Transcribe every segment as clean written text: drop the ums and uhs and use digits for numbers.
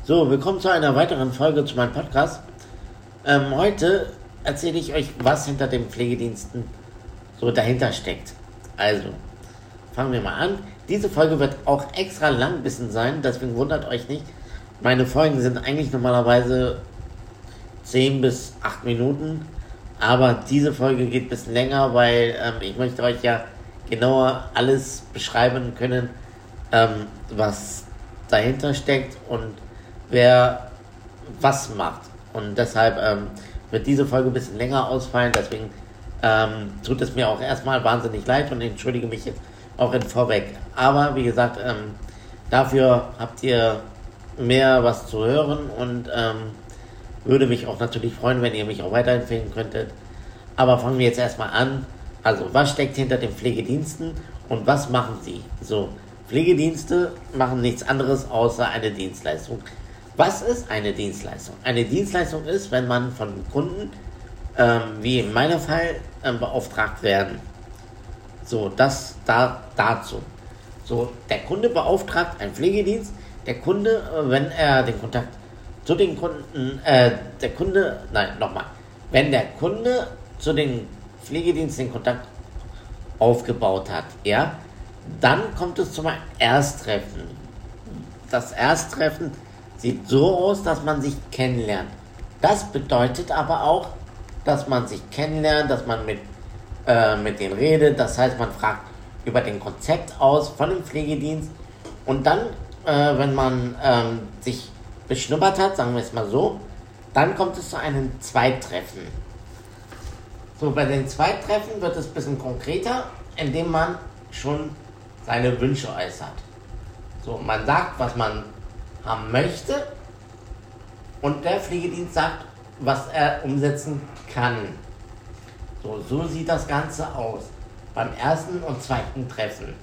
So, willkommen zu einer weiteren Folge zu meinem Podcast. Heute erzähle ich euch, was hinter den Pflegediensten so dahinter steckt. Also, fangen wir mal an. Diese Folge wird auch extra lang ein bisschen sein, deswegen wundert euch nicht. Meine Folgen sind eigentlich normalerweise 10 bis 8 Minuten, aber diese Folge geht ein bisschen länger, weil ich möchte euch ja genauer alles beschreiben können, was dahinter steckt und wer was macht. Und deshalb wird diese Folge ein bisschen länger ausfallen, deswegen tut es mir auch erstmal wahnsinnig leid und entschuldige mich jetzt auch in Vorweg. Aber wie gesagt, dafür habt ihr mehr was zu hören und würde mich auch natürlich freuen, wenn ihr mich auch weiterempfehlen könntet. Aber fangen wir jetzt erstmal an. Also, was steckt hinter den Pflegediensten und was machen sie? So, Pflegedienste machen nichts anderes außer eine Dienstleistung. Was ist eine Dienstleistung? Eine Dienstleistung ist, wenn man von Kunden, wie in meinem Fall, beauftragt werden. So, das dazu. So, der Kunde beauftragt einen Pflegedienst. Der Kunde, wenn er den Kontakt zu den Kunden, wenn der Kunde zu den Pflegedienst den Kontakt aufgebaut hat, ja, dann kommt es zum Ersttreffen. Das Ersttreffen sieht so aus, dass man sich kennenlernt. Das bedeutet aber auch, dass man sich kennenlernt, dass man mit denen redet. Das heißt, man fragt über den Konzept aus von dem Pflegedienst und dann, wenn man sich beschnuppert hat, sagen wir es mal so, dann kommt es zu einem Zweittreffen. So, bei den Zweittreffen wird es ein bisschen konkreter, indem man schon seine Wünsche äußert. So, man sagt, was man haben möchte und der Pflegedienst sagt, was er umsetzen kann. So sieht das Ganze aus beim ersten und zweiten Treffen.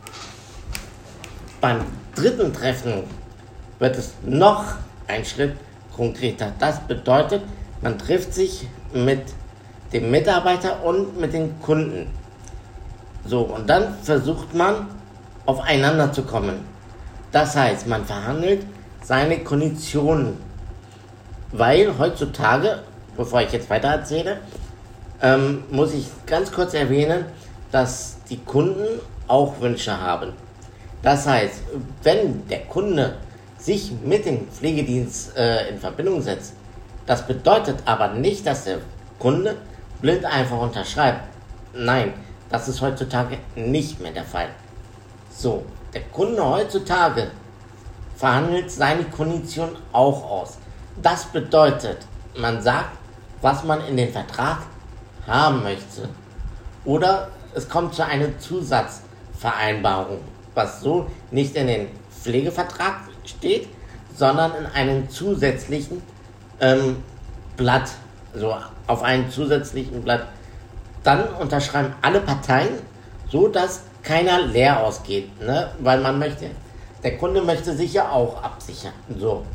Beim dritten Treffen wird es noch ein Schritt konkreter. Das bedeutet, man trifft sich mit dem Mitarbeiter und mit den Kunden. So, und dann versucht man, aufeinander zu kommen. Das heißt, man verhandelt seine Konditionen. Weil heutzutage, bevor ich jetzt weiter erzähle, muss ich ganz kurz erwähnen, dass die Kunden auch Wünsche haben. Das heißt, wenn der Kunde sich mit dem Pflegedienst in Verbindung setzt, das bedeutet aber nicht, dass der Kunde blind einfach unterschreibt. Nein, das ist heutzutage nicht mehr der Fall. So, der Kunde heutzutage verhandelt seine Kondition auch aus. Das bedeutet, man sagt, was man in den Vertrag haben möchte. Oder es kommt zu einer Zusatzvereinbarung, was so nicht in den Pflegevertrag steht, sondern in einem zusätzlichen Blatt. So, auf einem zusätzlichen Blatt. Dann unterschreiben alle Parteien, so dass keiner leer ausgeht, ne? Weil der Kunde möchte sich ja auch absichern. So.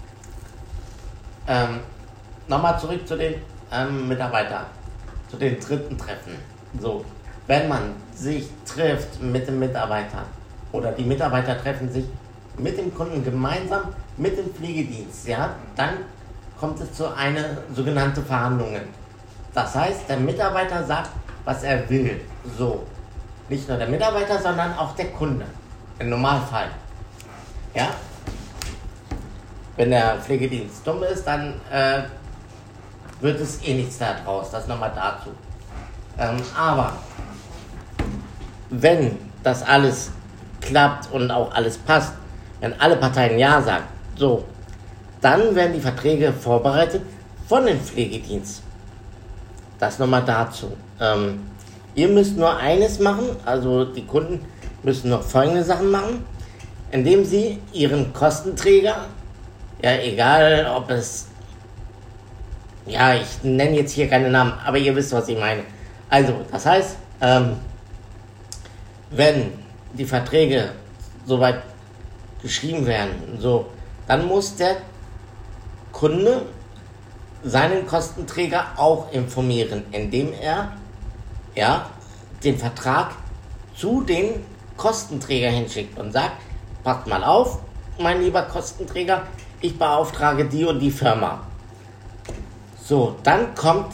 Nochmal zurück zu den Mitarbeitern, zu den dritten Treffen. So, wenn man sich trifft mit dem Mitarbeiter oder die Mitarbeiter treffen sich mit dem Kunden gemeinsam mit dem Pflegedienst, ja, dann kommt es zu einer sogenannten Verhandlungen. Das heißt, der Mitarbeiter sagt, was er will. So. Nicht nur der Mitarbeiter, sondern auch der Kunde. Im Normalfall. Ja? Wenn der Pflegedienst dumm ist, dann wird es eh nichts da draus. Das nochmal dazu. Aber wenn das alles klappt und auch alles passt, wenn alle Parteien Ja sagen, so, dann werden die Verträge vorbereitet von dem Pflegedienst. Das nochmal dazu. Ihr müsst nur eines machen, also die Kunden müssen noch folgende Sachen machen, indem sie ihren Kostenträger, ja egal ob es, ja ich nenne jetzt hier keine Namen, aber ihr wisst, was ich meine. Also, das heißt, wenn die Verträge soweit geschrieben werden, so, dann muss der Kunde seinen Kostenträger auch informieren, indem er den Vertrag zu den Kostenträger hinschickt und sagt, passt mal auf, mein lieber Kostenträger, ich beauftrage die und die Firma. So, dann kommt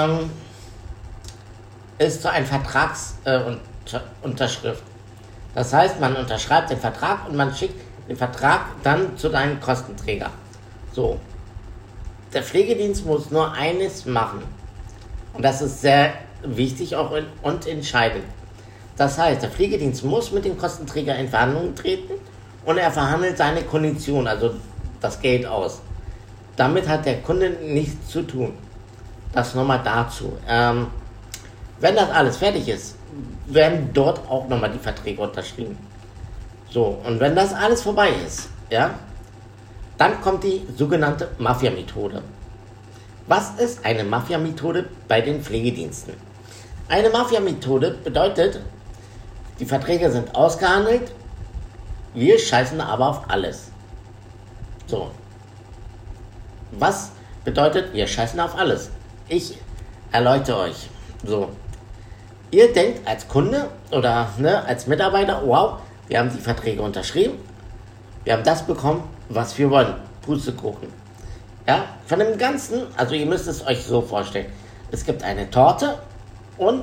es zu einer Vertragsunterschrift. Das heißt, man unterschreibt den Vertrag und man schickt den Vertrag dann zu deinem Kostenträger. So, der Pflegedienst muss nur eines machen. Und das ist sehr wichtig auch und entscheidend. Das heißt, der Pflegedienst muss mit dem Kostenträger in Verhandlungen treten und er verhandelt seine Kondition, also das Geld aus. Damit hat der Kunde nichts zu tun. Das nochmal dazu. Wenn das alles fertig ist, werden dort auch nochmal die Verträge unterschrieben. So, und wenn das alles vorbei ist, ja, dann kommt die sogenannte Mafia-Methode. Was ist eine Mafia-Methode bei den Pflegediensten? Eine Mafia-Methode bedeutet, die Verträge sind ausgehandelt, wir scheißen aber auf alles. So. Was bedeutet, wir scheißen auf alles? Ich erläutere euch. So. Ihr denkt als Kunde oder als Mitarbeiter, wow, wir haben die Verträge unterschrieben, wir haben das bekommen, was wir wollen. Pustekuchen. Ja, von dem Ganzen, also ihr müsst es euch so vorstellen. Es gibt eine Torte und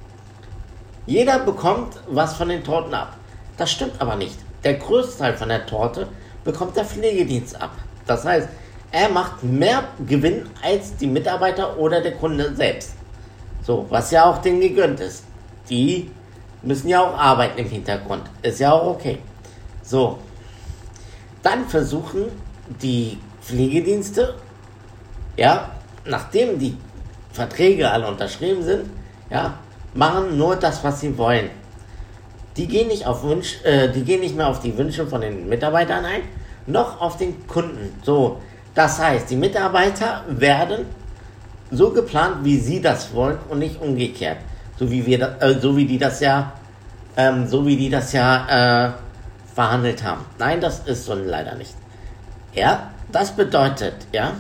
jeder bekommt was von den Torten ab. Das stimmt aber nicht. Der größte Teil von der Torte bekommt der Pflegedienst ab. Das heißt, er macht mehr Gewinn als die Mitarbeiter oder der Kunde selbst. So, was ja auch denen gegönnt ist. Die müssen ja auch arbeiten im Hintergrund. Ist ja auch okay. So, dann versuchen die Pflegedienste, ja, nachdem die Verträge alle unterschrieben sind, ja, machen nur das, was sie wollen. Die gehen nicht mehr auf die Wünsche von den Mitarbeitern ein, noch auf den Kunden. So, das heißt, die Mitarbeiter werden so geplant, wie sie das wollen und nicht umgekehrt, so wie die das ja verhandelt haben. Nein, das ist so leider nicht. Ja, das bedeutet, ja,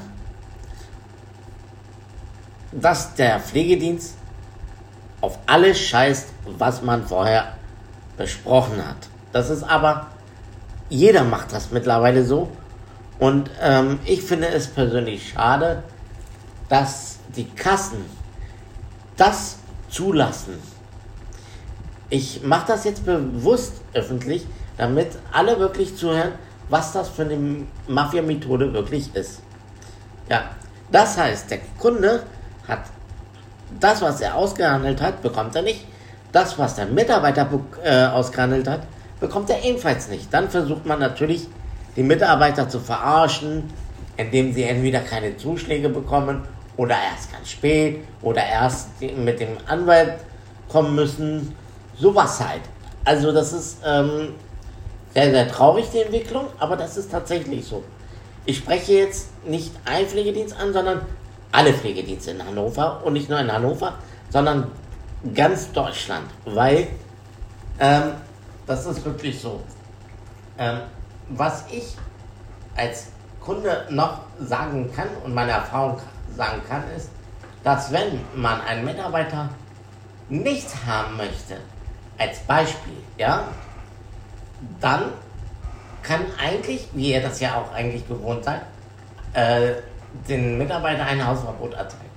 dass der Pflegedienst auf alles scheißt, was man vorher besprochen hat. Das ist aber, jeder macht das mittlerweile so. Und ich finde es persönlich schade, dass die Kassen das zulassen. Ich mache das jetzt bewusst öffentlich, damit alle wirklich zuhören, was das für eine Mafia-Methode wirklich ist. Ja, das heißt, der Kunde hat das, was er ausgehandelt hat, bekommt er nicht. Das, was der Mitarbeiter ausgehandelt hat, bekommt er ebenfalls nicht. Dann versucht man natürlich, die Mitarbeiter zu verarschen, indem sie entweder keine Zuschläge bekommen oder erst ganz spät oder erst mit dem Anwalt kommen müssen. Sowas halt. Also das ist sehr, sehr traurig, die Entwicklung, aber das ist tatsächlich so. Ich spreche jetzt nicht einen Pflegedienst an, sondern alle Pflegedienste in Hannover und nicht nur in Hannover, sondern ganz Deutschland, weil das ist wirklich so. Was ich als Kunde noch sagen kann und meine Erfahrung sagen kann, ist, dass wenn man einen Mitarbeiter nicht haben möchte, als Beispiel, ja, dann kann eigentlich, wie ihr das ja auch eigentlich gewohnt seid, den Mitarbeiter ein Hausverbot erteilen.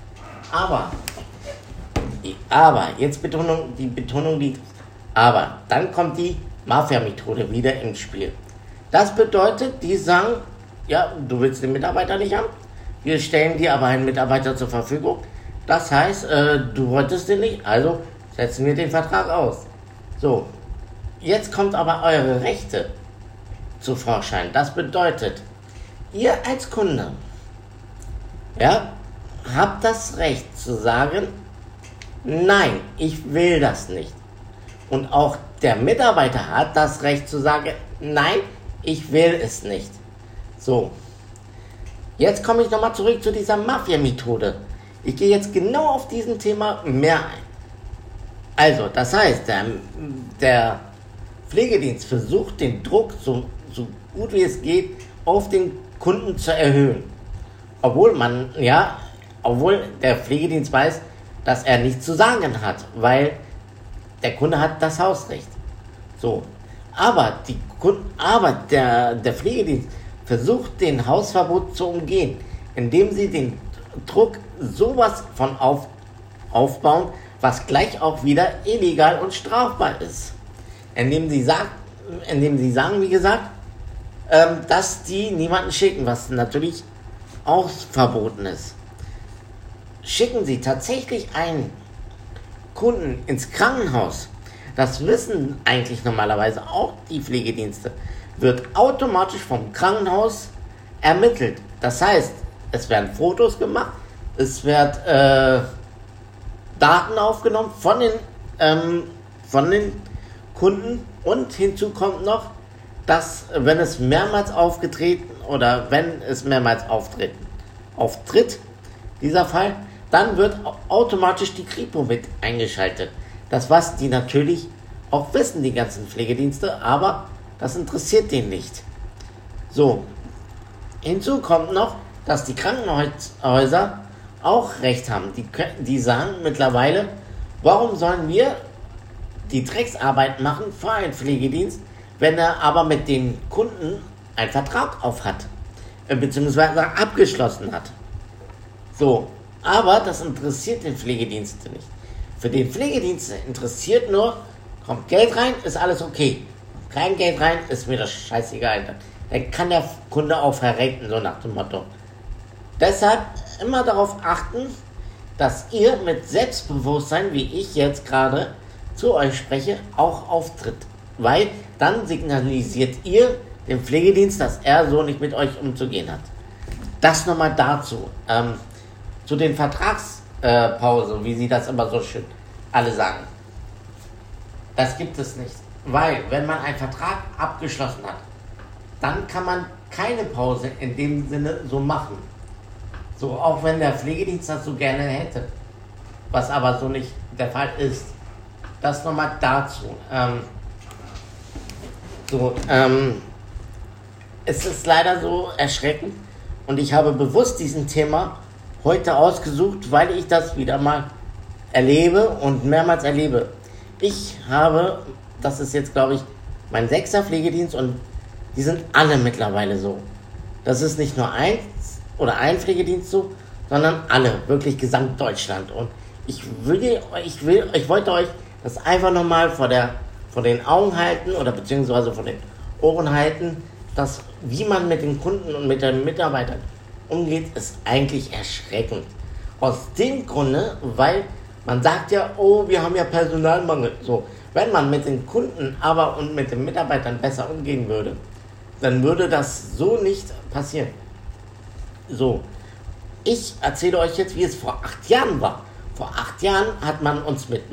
Aber, jetzt die Betonung liegt, aber, dann kommt die Mafia-Methode wieder ins Spiel. Das bedeutet, die sagen, ja, du willst den Mitarbeiter nicht haben, wir stellen dir aber einen Mitarbeiter zur Verfügung. Das heißt, du wolltest den nicht, also setzen wir den Vertrag aus. So, jetzt kommt aber eure Rechte zu Vorschein. Das bedeutet, ihr als Kunde, ja, habt das Recht zu sagen, nein, ich will das nicht. Und auch der Mitarbeiter hat das Recht zu sagen, nein, ich will es nicht. So, jetzt komme ich nochmal zurück zu dieser Mafia-Methode. Ich gehe jetzt genau auf diesem Thema mehr ein. Also, das heißt, der Pflegedienst versucht, den Druck so gut wie es geht auf den Kunden zu erhöhen. Obwohl der Pflegedienst weiß, dass er nichts zu sagen hat, weil der Kunde hat das Hausrecht. So. Aber der Pflegedienst versucht den Hausverbot zu umgehen, indem sie den Druck sowas von aufbauen, was gleich auch wieder illegal und strafbar ist. Indem sie sagen, wie gesagt, dass die niemanden schicken, was natürlich auch verboten ist. Schicken sie tatsächlich einen Kunden ins Krankenhaus, das wissen eigentlich normalerweise auch die Pflegedienste, wird automatisch vom Krankenhaus ermittelt. Das heißt, es werden Fotos gemacht, es wird Daten aufgenommen von den Kunden, und hinzu kommt noch, dass wenn es mehrmals auftritt, dieser Fall, dann wird automatisch die Kripo mit eingeschaltet. Das, was die natürlich auch wissen, die ganzen Pflegedienste, aber das interessiert den nicht. So, hinzu kommt noch, dass die Krankenhäuser auch Recht haben. Die sagen mittlerweile, warum sollen wir die Drecksarbeit machen für einen Pflegedienst, wenn er aber mit den Kunden einen Vertrag auf hat, beziehungsweise abgeschlossen hat. So, aber das interessiert den Pflegedienst nicht. Für den Pflegedienst interessiert nur, kommt Geld rein, ist alles okay. Kein Geld rein, ist mir das scheißegal. Dann kann der Kunde auch verrecken, so nach dem Motto. Deshalb immer darauf achten, dass ihr mit Selbstbewusstsein, wie ich jetzt gerade zu euch spreche, auch auftritt. Weil dann signalisiert ihr dem Pflegedienst, dass er so nicht mit euch umzugehen hat. Das nochmal dazu. Zu den Vertragspausen, wie sie das immer so schön alle sagen. Das gibt es nicht. Weil, wenn man einen Vertrag abgeschlossen hat, dann kann man keine Pause in dem Sinne so machen. So, auch wenn der Pflegedienst das so gerne hätte. Was aber so nicht der Fall ist. Das nochmal dazu. Es ist leider so erschreckend, und ich habe bewusst diesen Thema heute ausgesucht, weil ich das wieder mal erlebe und mehrmals erlebe. Ich habe, das ist jetzt glaube ich mein 6. Pflegedienst, und die sind alle mittlerweile so. Das ist nicht nur ein Pflegedienst so, sondern alle, wirklich Gesamtdeutschland. Und ich wollte euch das einfach nochmal vor den Augen halten oder beziehungsweise vor den Ohren halten, dass wie man mit den Kunden und mit den Mitarbeitern umgeht, ist eigentlich erschreckend. Aus dem Grunde, weil man sagt ja, oh, wir haben ja Personalmangel. So, wenn man mit den Kunden aber und mit den Mitarbeitern besser umgehen würde, dann würde das so nicht passieren. So, ich erzähle euch jetzt, wie es vor 8 Jahren war. Vor 8 Jahren hat man uns mit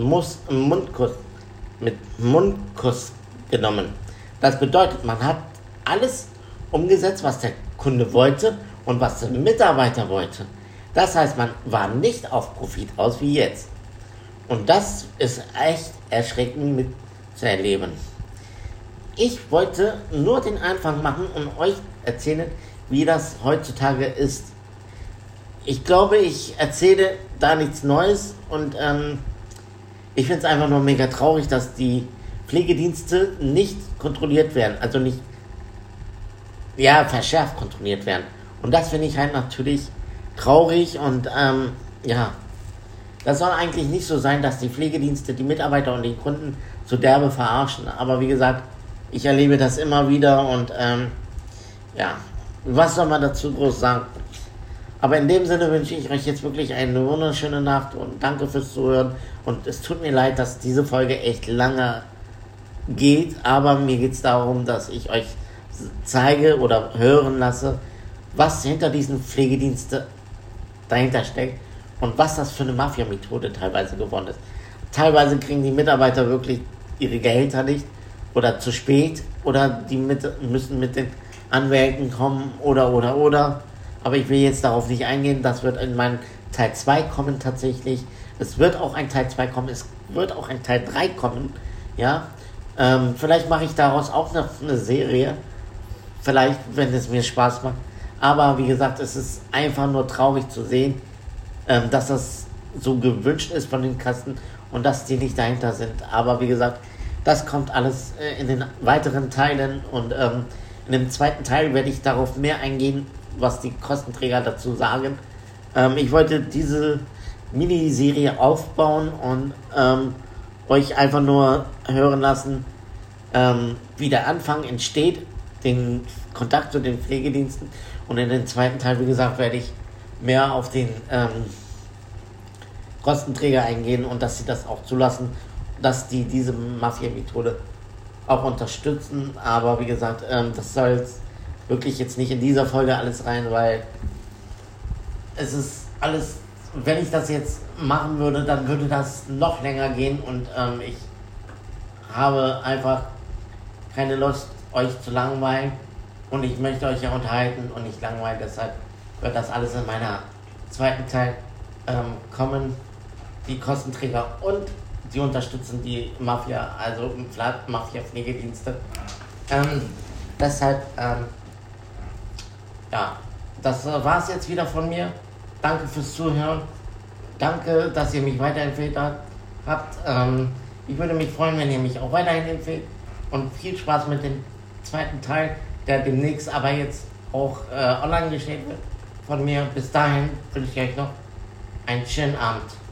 Mundkuss genommen. Das bedeutet, man hat alles umgesetzt, was der Kunde wollte und was der Mitarbeiter wollte. Das heißt, man war nicht auf Profit aus wie jetzt. Und das ist echt erschreckend mit zu erleben. Ich wollte nur den Anfang machen und euch erzählen, wie das heutzutage ist. Ich glaube, ich erzähle da nichts Neues, und ich finde es einfach nur mega traurig, dass die Pflegedienste nicht kontrolliert werden, also nicht, ja, verschärft kontrolliert werden. Und das finde ich halt natürlich traurig, und ja, das soll eigentlich nicht so sein, dass die Pflegedienste die Mitarbeiter und die Kunden so derbe verarschen. Aber wie gesagt, ich erlebe das immer wieder, und ja, was soll man dazu groß sagen? Aber in dem Sinne wünsche ich euch jetzt wirklich eine wunderschöne Nacht und danke fürs Zuhören. Und es tut mir leid, dass diese Folge echt lange geht, aber mir geht es darum, dass ich euch zeige oder hören lasse, was hinter diesen Pflegediensten dahinter steckt und was das für eine Mafia-Methode teilweise geworden ist. Teilweise kriegen die Mitarbeiter wirklich ihre Gehälter nicht oder zu spät, oder die müssen mit den Anwälten kommen oder. Aber ich will jetzt darauf nicht eingehen, das wird in meinem Teil 2 kommen tatsächlich. Es wird auch ein Teil 2 kommen, es wird auch ein Teil 3 kommen, ja. Vielleicht mache ich daraus auch noch eine Serie, vielleicht, wenn es mir Spaß macht. Aber wie gesagt, es ist einfach nur traurig zu sehen, dass das so gewünscht ist von den Kassen und dass die nicht dahinter sind. Aber wie gesagt, das kommt alles in den weiteren Teilen, und In dem zweiten Teil werde ich darauf mehr eingehen, was die Kostenträger dazu sagen. Ich wollte diese Miniserie aufbauen und euch einfach nur hören lassen, wie der Anfang entsteht, den Kontakt zu den Pflegediensten. Und in dem zweiten Teil, wie gesagt, werde ich mehr auf den Kostenträger eingehen und dass sie das auch zulassen, dass die diese Mafia-Methode auch unterstützen. Aber wie gesagt, das soll wirklich jetzt nicht in dieser Folge alles rein, weil es ist alles, wenn ich das jetzt machen würde, dann würde das noch länger gehen und ich habe einfach keine Lust, euch zu langweilen und ich möchte euch ja unterhalten und nicht langweilen, deshalb wird das alles in meiner zweiten Teil kommen. Die Kostenträger und die unterstützen die Mafia, also Mafia-Pflegedienste. Deshalb, ja, das war es jetzt wieder von mir. Danke fürs Zuhören. Danke, dass ihr mich weiterempfehlt habt. Ich würde mich freuen, wenn ihr mich auch weiterhin empfehlt. Und viel Spaß mit dem zweiten Teil, der demnächst aber jetzt auch online gestellt wird von mir. Bis dahin wünsche ich euch noch einen schönen Abend.